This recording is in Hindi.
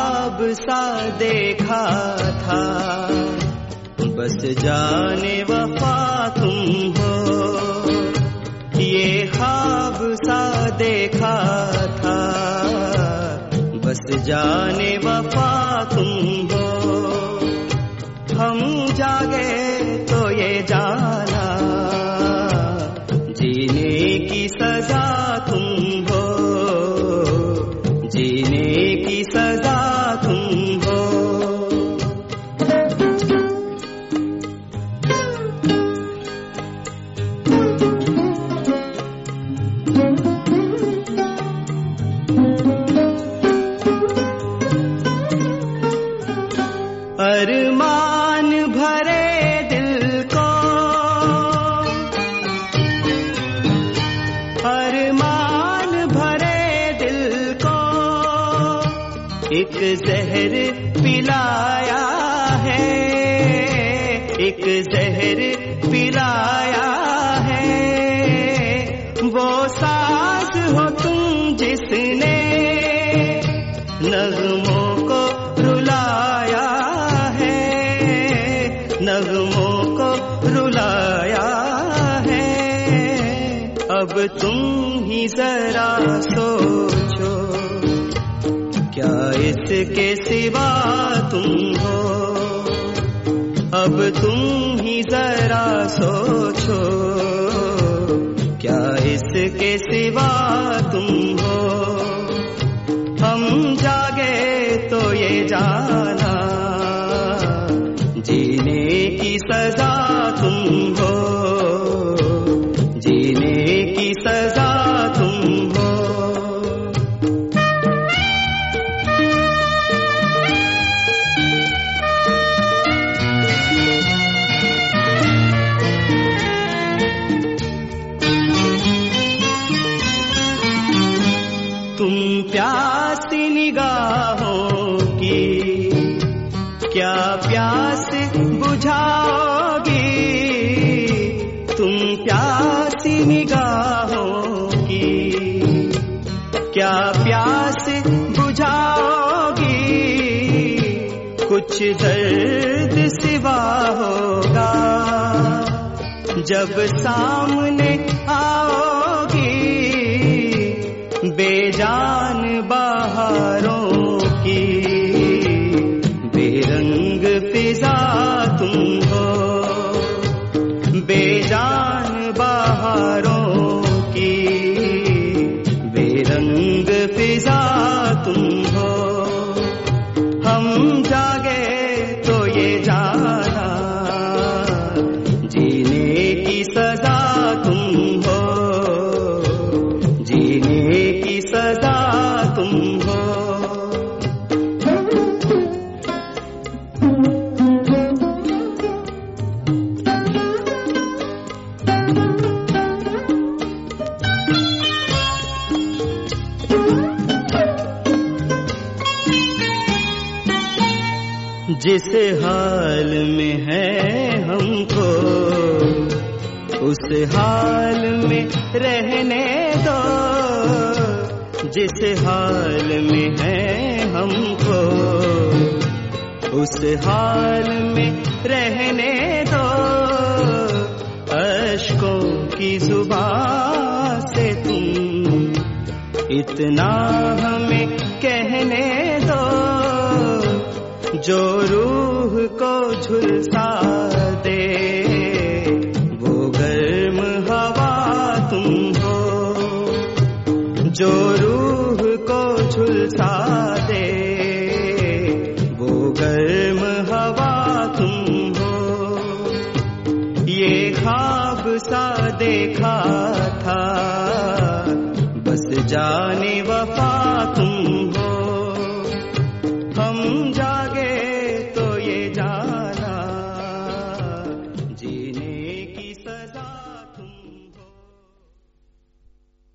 ख्वाब सा देखा था, बस जाने वफा तुम हो। ये ख्वाब सा देखा था, बस जाने वफा तुम हो। हम जागे तो ये जाना, जीने की सजा तुम हो, जीने की सजा तुम हो। अरमान भरे दिल को, अरमान भरे दिल को एक जहर पिलाया है, एक जहर पिलाया है। वो साज हो तुम जिसने नगमों को रुलाया है, नगमों को रुलाया है। अब तुम ही जरा सोचो, क्या इसके सिवा तुम हो। अब तुम ही जरा सोचो, क्या इसके सिवा तुम हो। हम जागे तो ये जाना, जीने की सजा तुम हो, जीने की सजा तुम हो। तुम प्यासी निगाहों की क्या प्यास बुझाओगी, तुम प्यासी निगाहों की क्या प्यास बुझाओगी। कुछ दर्द सिवा होगा जब सामने आओगी, बेजान बहारों की बेरंग फिजा तुम हो, बेजान बहारों की बेरंग फिजा तुम हो। हम जागे तो ये जाना, जीने की सजा तुम हो, जीने की सजा तुम हो। जिस हाल में है हमको, उस हाल में रहने दो। जिस हाल में है हमको, उस हाल में रहने दो। अश्कों की जुबान से तुम इतना हमें कहने दो, जो रूह को झुलसा